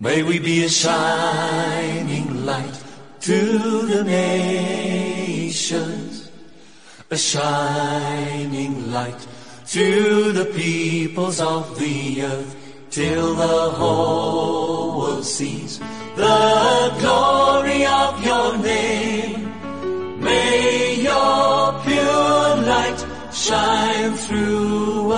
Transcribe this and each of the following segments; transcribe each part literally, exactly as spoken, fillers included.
May we be a shining light to the nations, a shining light to the peoples of the earth, till the whole world sees the glory of your name. May your pure light shine through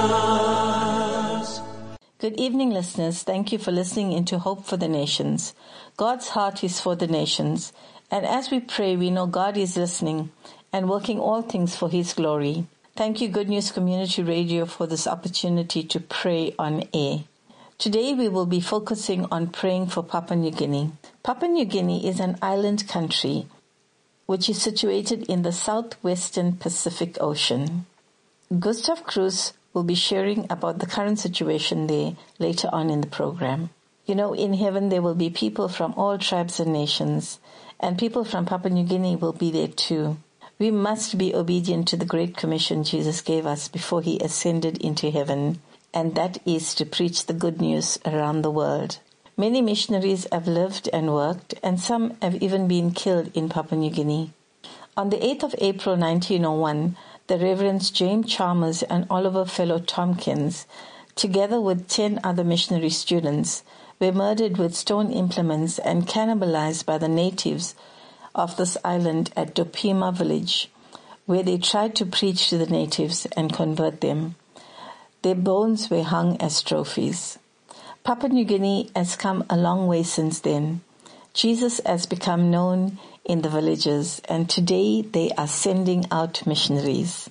us. Good evening, listeners. Thank you for listening into Hope for the Nations. God's heart is for the nations. And as we pray, we know God is listening and working all things for His glory. Thank you, Good News Community Radio, for this opportunity to pray on air. Today we will be focusing on praying for Papua New Guinea. Papua New Guinea is an island country which is situated in the southwestern Pacific Ocean. Gustav Cruz will be sharing about the current situation there later on in the program. You know, in heaven there will be people from all tribes and nations, and people from Papua New Guinea will be there too. We must be obedient to the Great Commission Jesus gave us before He ascended into heaven, and that is to preach the good news around the world. Many missionaries have lived and worked, and some have even been killed in Papua New Guinea. On the eighth of April nineteen oh one, the Reverends James Chalmers and Oliver Fellow Tompkins, together with ten other missionary students, were murdered with stone implements and cannibalized by the natives of this island at Dopima village, where they tried to preach to the natives and convert them. Their bones were hung as trophies. Papua New Guinea has come a long way since then. Jesus has become known in the villages, and today they are sending out missionaries.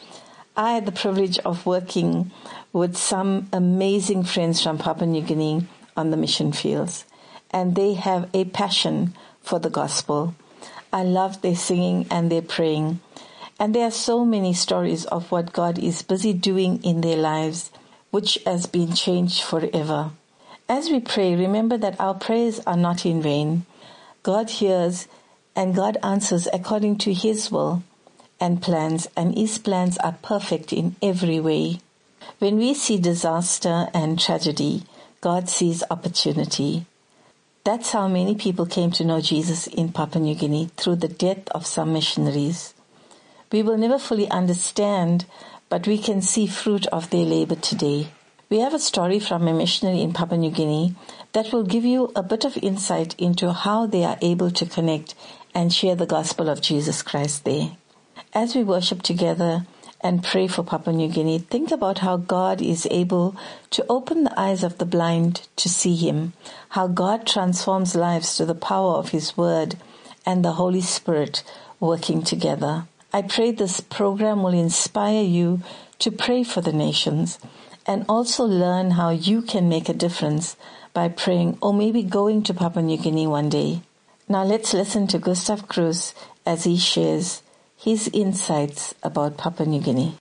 I had the privilege of working with some amazing friends from Papua New Guinea on the mission fields, and they have a passion for the gospel. I love their singing and their praying, and there are so many stories of what God is busy doing in their lives, which has been changed forever. As we pray, remember that our prayers are not in vain. God hears and God answers according to His will and plans, and His plans are perfect in every way. When we see disaster and tragedy, God sees opportunity. That's how many people came to know Jesus in Papua New Guinea, through the death of some missionaries. We will never fully understand, but we can see fruit of their labor today. We have a story from a missionary in Papua New Guinea that will give you a bit of insight into how they are able to connect and share the gospel of Jesus Christ there. As we worship together and pray for Papua New Guinea, think about how God is able to open the eyes of the blind to see Him, how God transforms lives through the power of His Word and the Holy Spirit working together. I pray this program will inspire you to pray for the nations and also learn how you can make a difference by praying or maybe going to Papua New Guinea one day. Now let's listen to Gustav Cruz as he shares his insights about Papua New Guinea.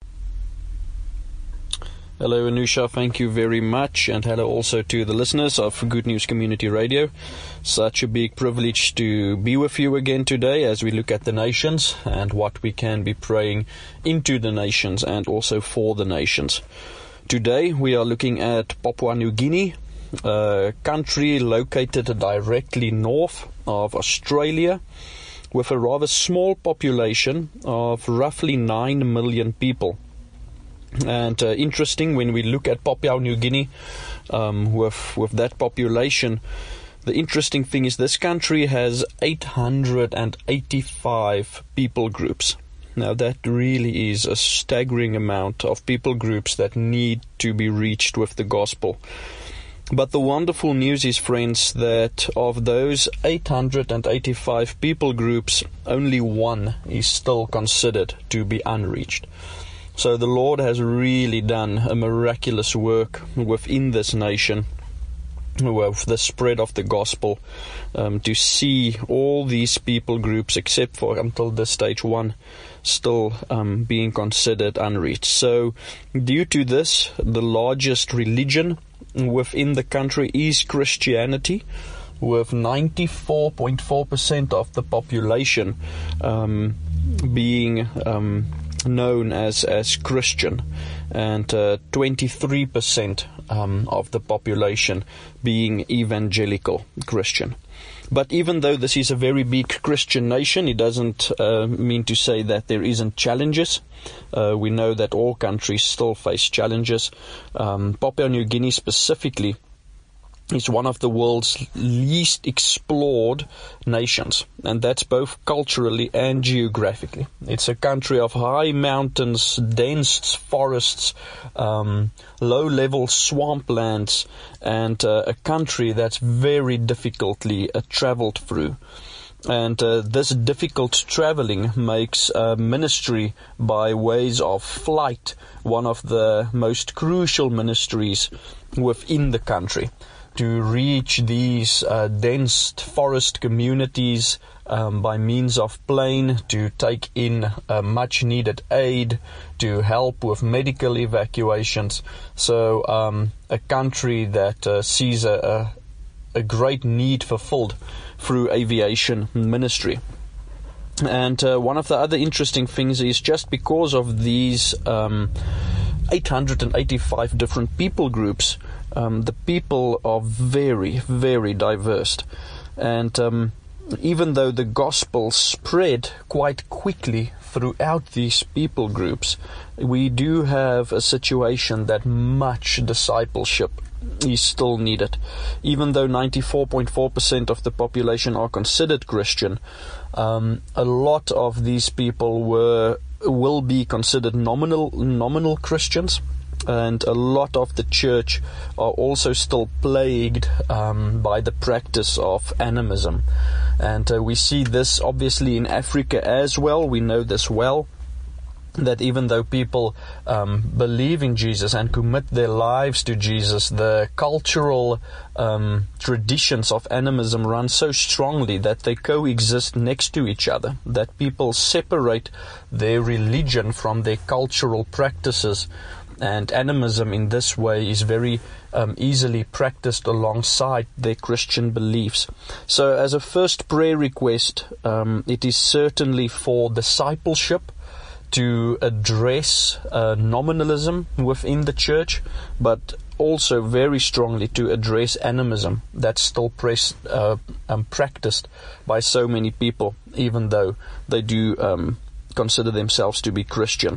Hello, Anusha. Thank you very much. And hello also to the listeners of Good News Community Radio. Such a big privilege to be with you again today as we look at the nations and what we can be praying into the nations and also for the nations. Today we are looking at Papua New Guinea, a country located directly north of Australia, with a rather small population of roughly nine million people. And uh, interesting, when we look at Papua New Guinea, um, with, with that population, the interesting thing is this country has eight hundred eighty-five people groups. Now that really is a staggering amount of people groups that need to be reached with the gospel. But the wonderful news is, friends, that of those eight hundred eighty-five people groups, only one is still considered to be unreached. So the Lord has really done a miraculous work within this nation, with the spread of the gospel, um, to see all these people groups, except for until this stage one, still um, being considered unreached. So due to this, the largest religion within the country is Christianity, with ninety-four point four percent of the population um, being um, known as, as Christian, and uh, twenty-three percent um, of the population being evangelical Christian. But even though this is a very big Christian nation, it doesn't uh, mean to say that there isn't challenges. Uh, we know that all countries still face challenges. Um, Papua New Guinea specifically is one of the world's least explored nations, and that's both culturally and geographically. It's a country of high mountains, dense forests, um, low-level swamplands, and uh, a country that's very difficultly uh, traveled through. And uh, this difficult traveling makes uh, ministry by ways of flight one of the most crucial ministries within the country. To reach these uh, dense forest communities um, by means of plane, to take in uh, much needed aid, to help with medical evacuations. So um, a country that uh, sees a, a, a great need fulfilled through aviation ministry. And uh, one of the other interesting things is just because of these um, eight hundred eighty-five different people groups, Um, the people are very, very diverse. And um, even though the gospel spread quite quickly throughout these people groups, we do have a situation that much discipleship is still needed. Even though ninety-four point four percent of the population are considered Christian, um, a lot of these people were will be considered nominal nominal Christians. And a lot of the church are also still plagued um, by the practice of animism. And uh, we see this obviously in Africa as well. We know this well, that even though people um, believe in Jesus and commit their lives to Jesus, the cultural um, traditions of animism run so strongly that they coexist next to each other, that people separate their religion from their cultural practices. And animism in this way is very um, easily practiced alongside their Christian beliefs. So as a first prayer request, um, it is certainly for discipleship to address uh, nominalism within the church, but also very strongly to address animism that's still press, uh, um, practiced by so many people, even though they do um, consider themselves to be Christian.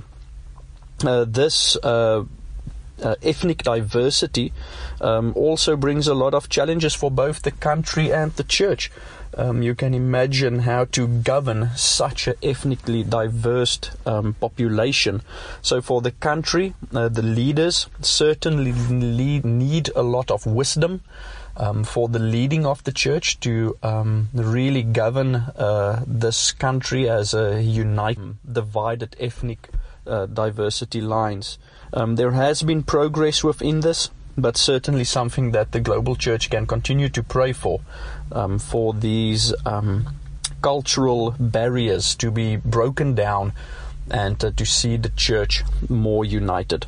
Uh, this uh, uh, ethnic diversity um, also brings a lot of challenges for both the country and the church. Um, you can imagine how to govern such an ethnically diverse um, population. So for the country, uh, the leaders certainly lead, need a lot of wisdom um, for the leading of the church to um, really govern uh, this country as a united, divided ethnic Uh, diversity lines. Um, there has been progress within this, but certainly something that the global church can continue to pray for, um, for these um, cultural barriers to be broken down and uh, to see the church more united.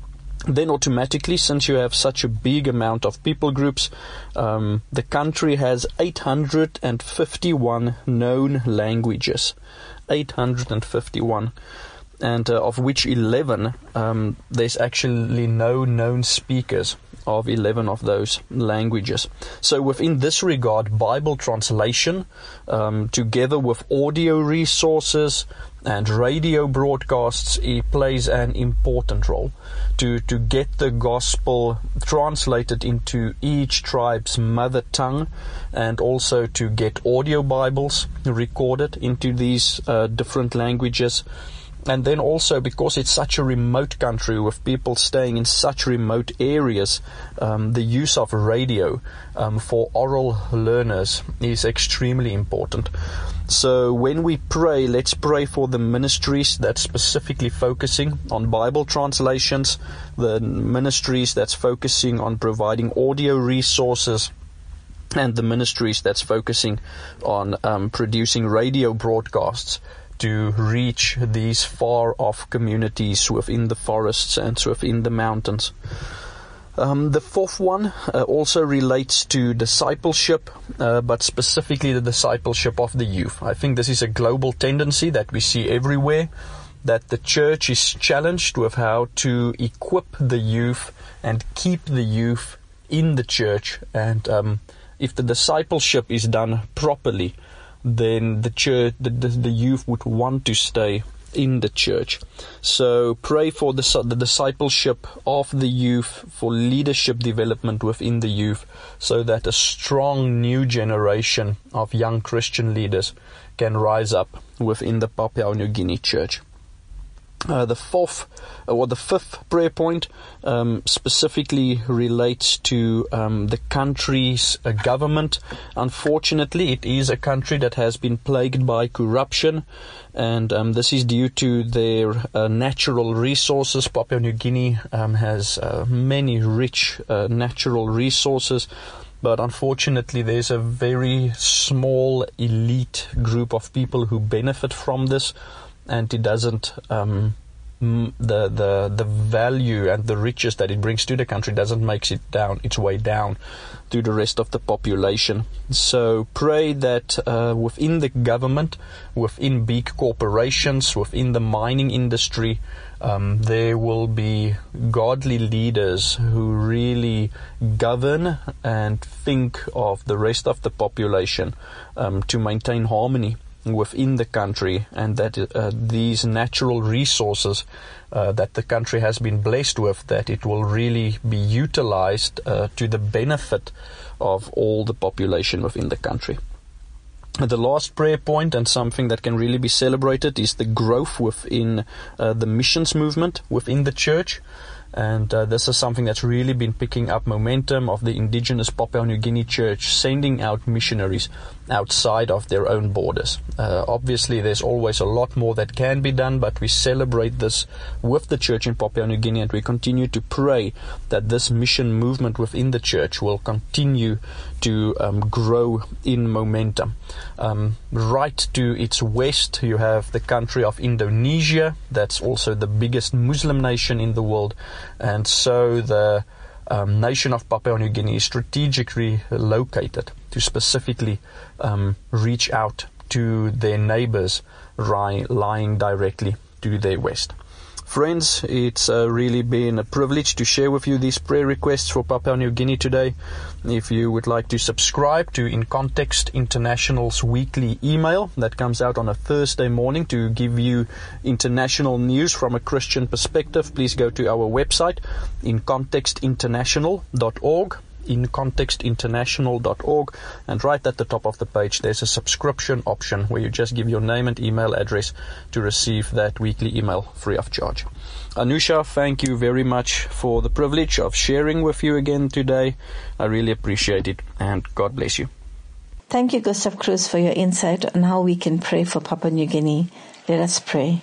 Then automatically, since you have such a big amount of people groups, um, the country has eight hundred fifty-one known languages. eight hundred fifty-one. And uh, of which eleven, um, there's actually no known speakers of eleven of those languages. So within this regard, Bible translation, um, together with audio resources and radio broadcasts, it plays an important role to, to get the gospel translated into each tribe's mother tongue, and also to get audio Bibles recorded into these uh, different languages. And then also, because it's such a remote country with people staying in such remote areas, um, the use of radio um, for oral learners is extremely important. So when we pray, let's pray for the ministries that's specifically focusing on Bible translations, the ministries that's focusing on providing audio resources, and the ministries that's focusing on um, producing radio broadcasts to reach these far-off communities within the forests and within the mountains. Um, the fourth one uh, also relates to discipleship, uh, but specifically the discipleship of the youth. I think this is a global tendency that we see everywhere, that the church is challenged with how to equip the youth and keep the youth in the church. And um, if the discipleship is done properly, then the church, the, the, the youth would want to stay in the church. So pray for the, the discipleship of the youth, for leadership development within the youth, so that a strong new generation of young Christian leaders can rise up within the Papua New Guinea church. Uh, the fourth or the fifth prayer point um, specifically relates to um, the country's uh, government. Unfortunately, it is a country that has been plagued by corruption, and um, this is due to their uh, natural resources. Papua New Guinea um, has uh, many rich uh, natural resources, but unfortunately there's a very small elite group of people who benefit from this, and it doesn't, um, m- the, the, the value and the riches that it brings to the country doesn't make it down, its way down to the rest of the population. So pray that uh, within the government, within big corporations, within the mining industry, um, there will be godly leaders who really govern and think of the rest of the population um, to maintain harmony within the country, and that uh, these natural resources uh, that the country has been blessed with, that it will really be utilized uh, to the benefit of all the population within the country. The last prayer point, and something that can really be celebrated, is the growth within uh, the missions movement within the church. And uh, this is something that's really been picking up momentum, of the indigenous Papua New Guinea church sending out missionaries outside of their own borders. Uh, obviously, there's always a lot more that can be done, but we celebrate this with the church in Papua New Guinea, and we continue to pray that this mission movement within the church will continue to um, grow in momentum. Um, right to its west, you have the country of Indonesia. That's also the biggest Muslim nation in the world. And so the um, nation of Papua New Guinea is strategically located to specifically um, reach out to their neighbors ri- lying directly to their west. Friends, it's uh, really been a privilege to share with you these prayer requests for Papua New Guinea today. If you would like to subscribe to In Context International's weekly email that comes out on a Thursday morning to give you international news from a Christian perspective, please go to our website, in context international dot org. in context international dot org, and right at the top of the page there's a subscription option where you just give your name and email address to receive that weekly email free of charge. Anusha, thank you very much for the privilege of sharing with you again today. I really appreciate it, and God bless you. Thank you, Gustav Cruz, for your insight on how we can pray for Papua New Guinea. Let us pray.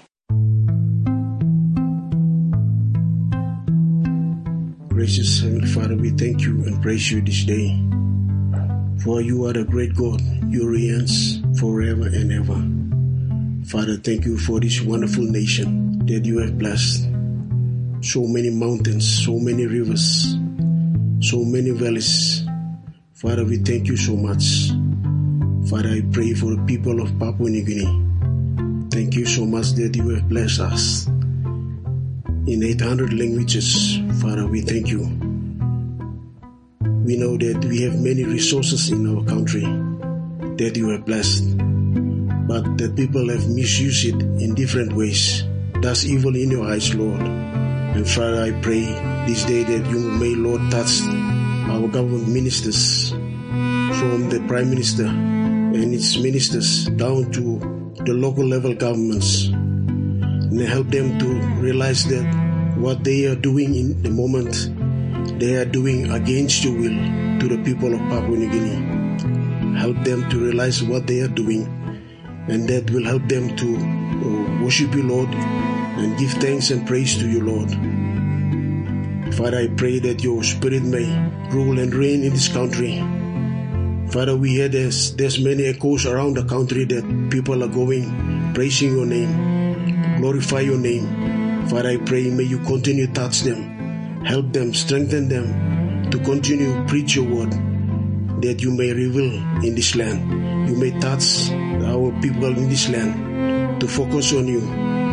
Gracious Heavenly Father, we thank you and praise you this day. For you are the great God, you reigns forever and ever. Father, thank you for this wonderful nation that you have blessed. So many mountains, so many rivers, so many valleys. Father, we thank you so much. Father, I pray for the people of Papua New Guinea. Thank you so much that you have blessed us in eight hundred languages. Father, we thank you. We know that we have many resources in our country that you have blessed, but that people have misused it in different ways. That's evil in your eyes, Lord. And Father, I pray this day that you may, Lord, touch our government ministers, from the Prime Minister and its ministers down to the local level governments, and help them to realize that what they are doing in the moment, they are doing against your will to the people of Papua New Guinea. Help them to realize what they are doing, and that will help them to uh, worship you, Lord, and give thanks and praise to you, Lord. Father, I pray that your Spirit may rule and reign in this country. Father, we hear there's, there's many echoes around the country that people are going, praising your name, glorify your name. Father, I pray, may you continue to touch them, help them, strengthen them to continue to preach your word, that you may reveal in this land. You may touch our people in this land to focus on you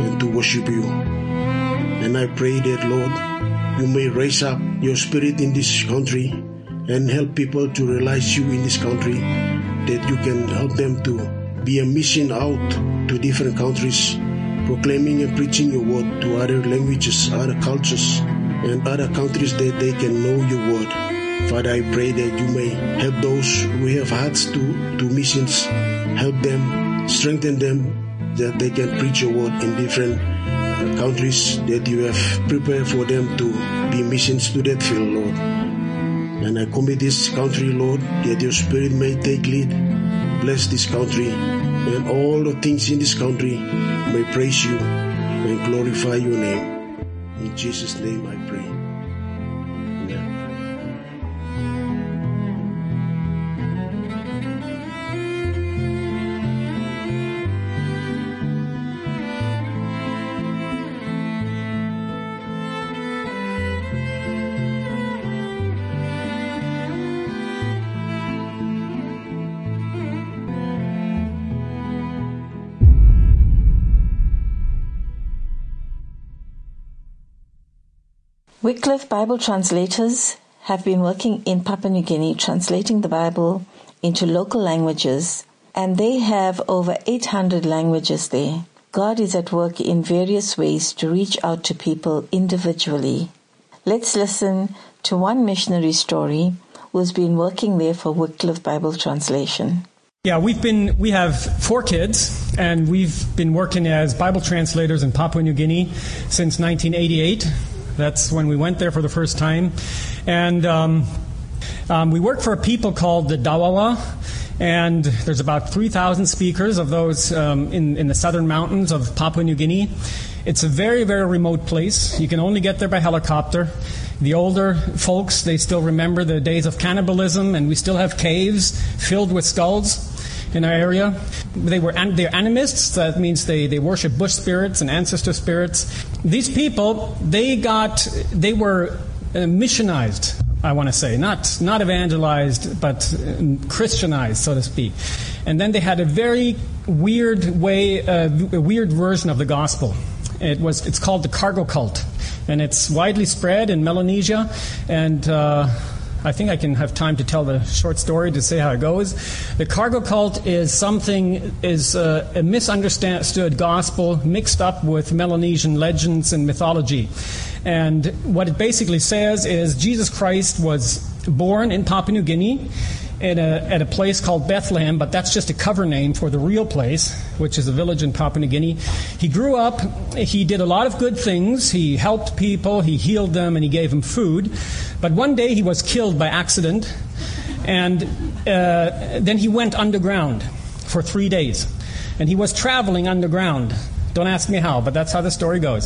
and to worship you. And I pray that, Lord, you may raise up your spirit in this country and help people to realize you in this country, that you can help them to be a mission out to different countries, proclaiming and preaching your word to other languages, other cultures, and other countries, that they can know your word. Father, I pray that you may help those who have hearts to, to missions, help them, strengthen them, that they can preach your word in different countries that you have prepared for them to be missions to that field, Lord. And I commit this country, Lord, that your spirit may take lead. Bless this country, and all the things in this country may praise you and glorify your name. In Jesus' name I pray. Amen. Wycliffe Bible translators have been working in Papua New Guinea translating the Bible into local languages, and they have over eight hundred languages there. God is at work in various ways to reach out to people individually. Let's listen to one missionary story who's been working there for Wycliffe Bible translation. Yeah, we've been, we have four kids, and we've been working as Bible translators in Papua New Guinea since nineteen eighty-eight. That's when we went there for the first time. And um, um, we work for a people called the Dawawa, and there's about three thousand speakers of those um, in, in the southern mountains of Papua New Guinea. It's a very, very remote place. You can only get there by helicopter. The older folks, they still remember the days of cannibalism, and we still have caves filled with skulls in our area. They were they're animists. That means they, they worship bush spirits and ancestor spirits. These people, they got they were uh, missionized, I want to say, not not evangelized, but uh, Christianized, so to speak. And then they had a very weird way, uh, a weird version of the gospel. It was it's called the cargo cult, and it's widely spread in Melanesia, and uh, I think I can have time to tell the short story to say how it goes. The cargo cult is something, is uh, a misunderstood gospel mixed up with Melanesian legends and mythology. And what it basically says is Jesus Christ was born in Papua New Guinea at a, at a place called Bethlehem, but that's just a cover name for the real place, which is a village in Papua New Guinea. He grew up, he did a lot of good things, he helped people, he healed them, and he gave them food. But one day he was killed by accident, and uh, then he went underground for three days. And he was traveling underground. Don't ask me how, but that's how the story goes.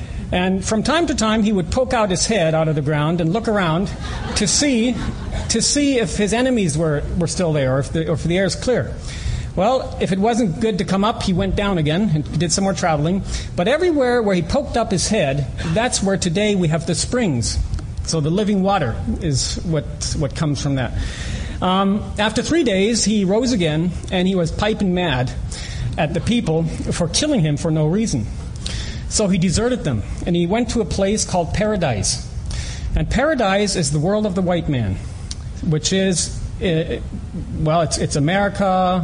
And from time to time, he would poke out his head out of the ground and look around to see to see if his enemies were, were still there, or if the, or if the air is clear. Well, if it wasn't good to come up, he went down again and did some more traveling. But everywhere where he poked up his head, that's where today we have the springs. So the living water is what what comes from that. Um, after three days, he rose again, and he was piping mad at the people for killing him for no reason. So he deserted them, and he went to a place called Paradise. And Paradise is the world of the white man, which is, uh, well, it's, it's America,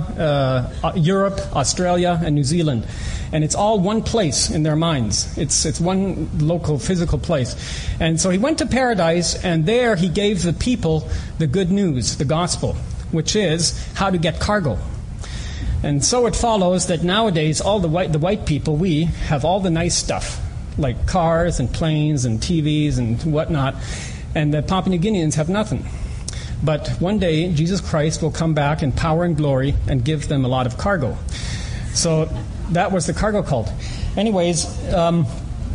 uh, Europe, Australia, and New Zealand. And it's all one place in their minds. It's, it's one local physical place. And so he went to Paradise, and there he gave the people the good news, the gospel, which is how to get cargo. And so it follows that nowadays all the white the white people, we have all the nice stuff, like cars and planes and T Vs and whatnot, and the Papua New Guineans have nothing. But one day Jesus Christ will come back in power and glory and give them a lot of cargo. So that was the cargo cult. Anyways, um,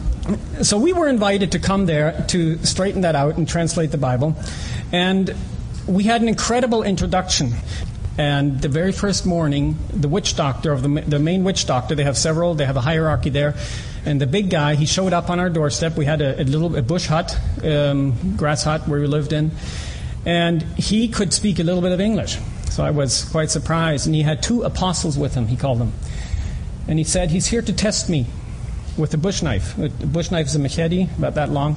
so we were invited to come there to straighten that out and translate the Bible, and we had an incredible introduction. And the very first morning, the witch doctor of the the main witch doctor, they have several, they have a hierarchy there, and the big guy, he showed up on our doorstep. We had a, a little a bush hut, um, grass hut where we lived in, and he could speak a little bit of English. So I was quite surprised. And he had two apostles with him, he called them. And he said, he's here to test me. with a bush knife. A bush knife is a machete, about that long.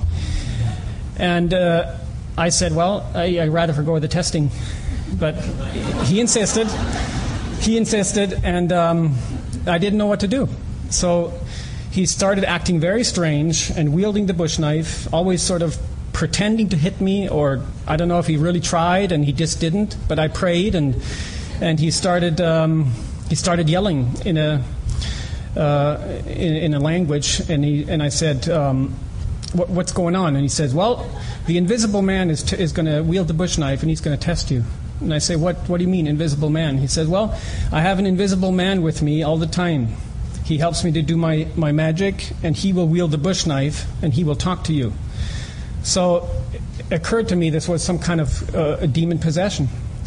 And uh, I said, well, I, I'd rather forgo the testing. But he insisted. He insisted, and um, I didn't know what to do. So he started acting very strange and wielding the bush knife, always sort of pretending to hit me, or I don't know if he really tried and he just didn't. But I prayed, and and he started um, he started yelling in a uh, in, in a language, and he and I said, um, what, "What's going on?" And he says, "Well, the invisible man is t- is going to wield the bush knife, and he's going to test you." And I say, what, what do you mean, invisible man? He says, well, I have an invisible man with me all the time. He helps me to do my, my magic, and he will wield the bush knife, and he will talk to you. So it occurred to me this was some kind of uh, a demon possession.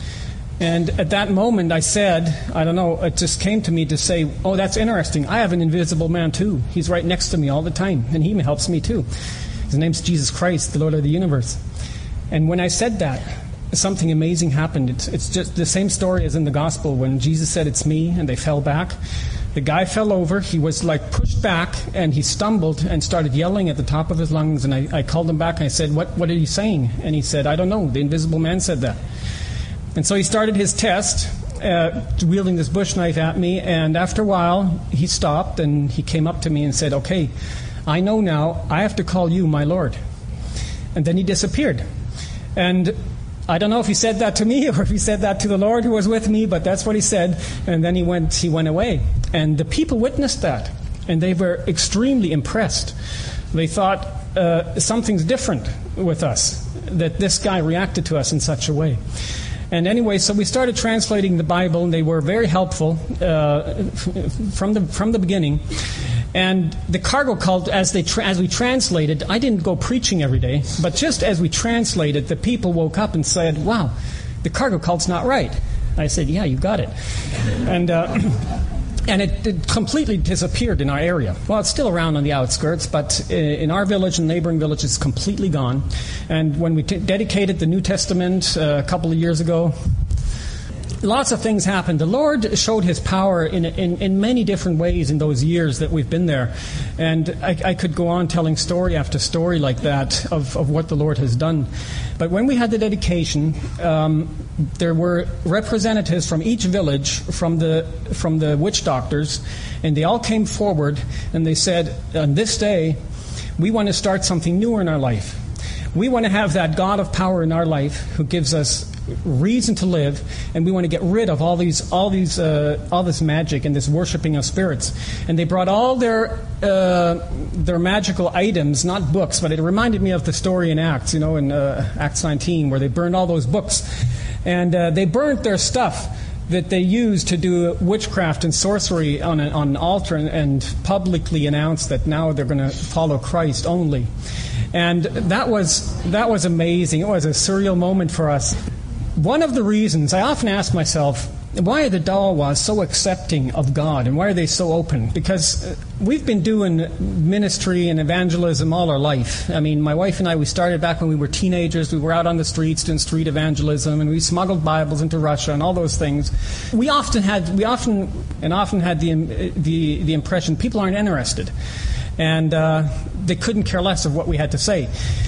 And at that moment I said, I don't know, it just came to me to say, oh, that's interesting. I have an invisible man too. He's right next to me all the time, and he helps me too. His name's Jesus Christ, the Lord of the universe. And when I said that, something amazing happened. It's, it's just the same story as in the gospel when Jesus said, it's me, and they fell back. The guy fell over. He was like pushed back, and he stumbled and started yelling at the top of his lungs. And I, I called him back, and I said, what, what are you saying? And he said, I don't know. The invisible man said that. And so he started his test, uh, wielding this bush knife at me. And after a while, he stopped, and he came up to me and said, okay, I know now. I have to call you my Lord. And then he disappeared. And I don't know if he said that to me or if he said that to the Lord who was with me, but that's what he said. And then he went he went away. And the people witnessed that, and they were extremely impressed. They thought, uh, something's different with us, that this guy reacted to us in such a way. And anyway, so we started translating the Bible, and they were very helpful uh, from the from the beginning. And the cargo cult, as they tra- as we translated, I didn't go preaching every day, but just as we translated, the people woke up and said, wow, the cargo cult's not right. I said, yeah, you got it. And uh, and it, it completely disappeared in our area. Well, it's still around on the outskirts, but in our village and neighboring villages, it's completely gone. And when we t- dedicated the New Testament uh, a couple of years ago, lots of things happened. The Lord showed His power in, in, in many different ways in those years that we've been there. And I, I could go on telling story after story like that of, of what the Lord has done. But when we had the dedication, um, there were representatives from each village, from the from the witch doctors, and they all came forward and they said, on this day, we want to start something new in our life. We want to have that God of power in our life who gives us reason to live, and we want to get rid of all these, all these, uh, all this magic and this worshiping of spirits. And they brought all their uh, their magical items, not books, but it reminded me of the story in Acts, you know, in uh, Acts nineteen, where they burned all those books, and uh, they burnt their stuff that they used to do witchcraft and sorcery on, a, on an altar, and, and publicly announced that now they're going to follow Christ only. And that was that was amazing. It was a surreal moment for us. One of the reasons, I often ask myself, why are the Dawas so accepting of God, and why are they so open? Because we've been doing ministry and evangelism all our life. I mean, my wife and I, we started back when we were teenagers. We were out on the streets doing street evangelism, and we smuggled Bibles into Russia and all those things. We often had, we often and often had the the, the impression people aren't interested, and uh, they couldn't care less of what we had to say.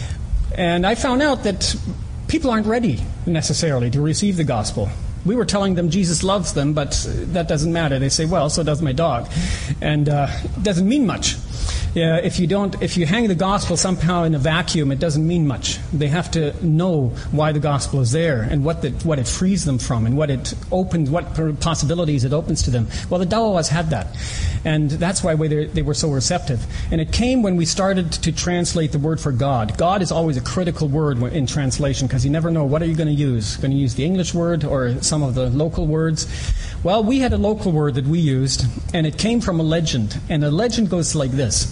And I found out that people aren't ready necessarily to receive the gospel. We were telling them Jesus loves them, but that doesn't matter. They say, well, so does my dog. And uh, it doesn't mean much. Uh, if you don't, if you hang the gospel somehow in a vacuum, it doesn't mean much. They have to know why the gospel is there, and what the, what it frees them from, and what it opens, what possibilities it opens to them. Well, the Dawas had that, and that's why they, they were so receptive. And it came when we started to translate the word for God. God is always a critical word in translation, because you never know, what are you going to use? Going to use the English word or some of the local words? Well, we had a local word that we used, and it came from a legend. And the legend goes like this.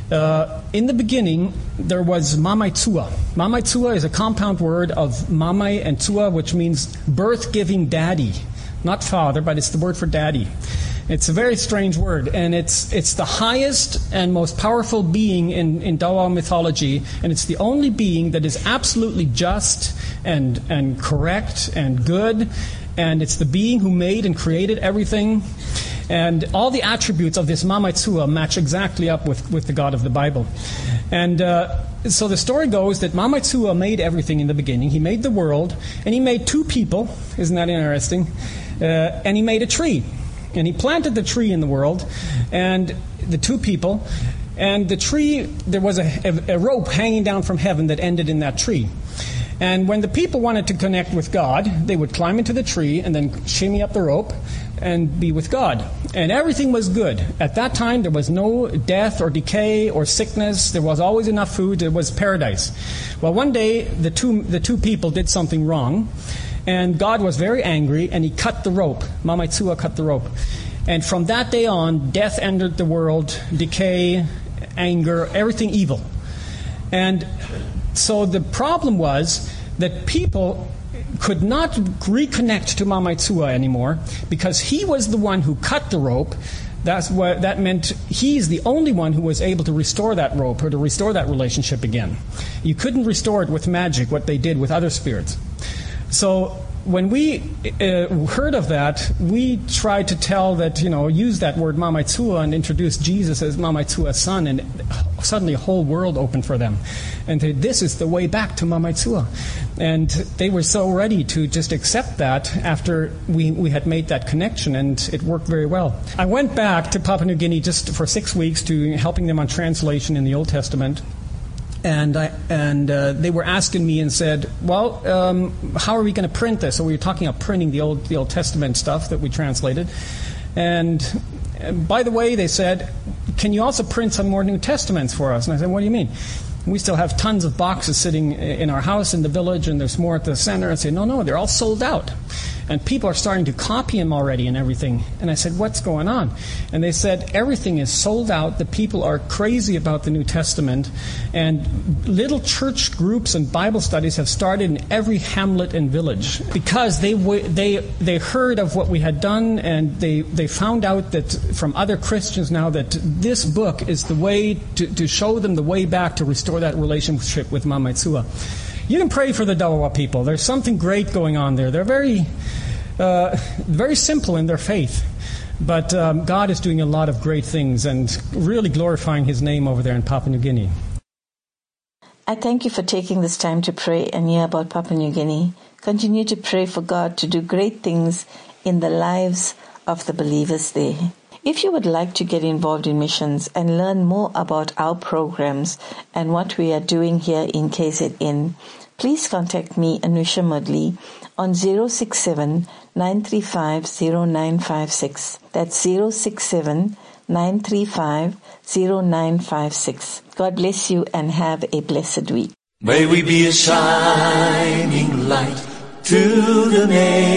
Uh, in the beginning, there was Mamai Tua. Mamai Tua is a compound word of Mamai and Tua, which means birth-giving daddy. Not father, but it's the word for daddy. It's a very strange word, and it's it's the highest and most powerful being in, in Dawa mythology, and it's the only being that is absolutely just and and correct and good, and it's the being who made and created everything. And all the attributes of this Mama Tsua match exactly up with, with the God of the Bible. And uh, so the story goes that Mama Tsua made everything in the beginning. He made the world, and he made two people. Isn't that interesting? Uh, and he made a tree. And he planted the tree in the world, and the two people, and the tree, there was a, a, a rope hanging down from heaven that ended in that tree. And when the people wanted to connect with God, they would climb into the tree and then shimmy up the rope and be with God. And everything was good. At that time, there was no death or decay or sickness. There was always enough food. It was paradise. Well, one day, the two, the two people did something wrong, and God was very angry, and he cut the rope. Mama Tsua cut the rope. And from that day on, death entered the world, decay, anger, everything evil. And so the problem was that people could not reconnect to Mama Tsua anymore because he was the one who cut the rope. That's what that meant. He's the only one who was able to restore that rope or to restore that relationship again. You couldn't restore it with magic, what they did with other spirits. So when we uh, heard of that, we tried to tell that, you know, use that word Mama Tsua and introduce Jesus as Mama Tsua's son, and suddenly a whole world opened for them. And they, this is the way back to Mama Tsua. And they were so ready to just accept that after we, we had made that connection, and it worked very well. I went back to Papua New Guinea just for six weeks to helping them on translation in the Old Testament. And I, and uh, they were asking me and said, well, um, how are we going to print this? So we were talking about printing the Old, the Old Testament stuff that we translated. And uh, by the way, they said, can you also print some more New Testaments for us? And I said, what do you mean? We still have tons of boxes sitting in our house in the village, and there's more at the center. I said, no, no, they're all sold out. And people are starting to copy them already and everything. And I said, what's going on? And they said, everything is sold out. The people are crazy about the New Testament. And little church groups and Bible studies have started in every hamlet and village because they w- they they heard of what we had done, and they, they found out that from other Christians now that this book is the way to, to show them the way back to restore that relationship with Mama Tsua. You can pray for the Dawawa people. There's something great going on there. They're very, uh, very simple in their faith. But um, God is doing a lot of great things and really glorifying His name over there in Papua New Guinea. I thank you for taking this time to pray and hear about Papua New Guinea. Continue to pray for God to do great things in the lives of the believers there. If you would like to get involved in missions and learn more about our programs and what we are doing here in K Z N, please contact me, Anusha Mudley, on zero six seven, nine three five, zero nine five six. That's zero six seven, nine three five, zero nine five six. God bless you and have a blessed week. May we be a shining light to the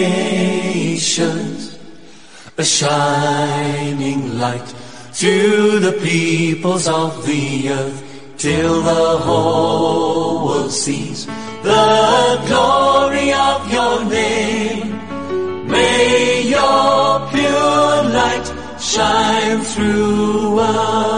nations, a shining light to the peoples of the earth, till the whole world sees the glory of your name. May your pure light shine through us.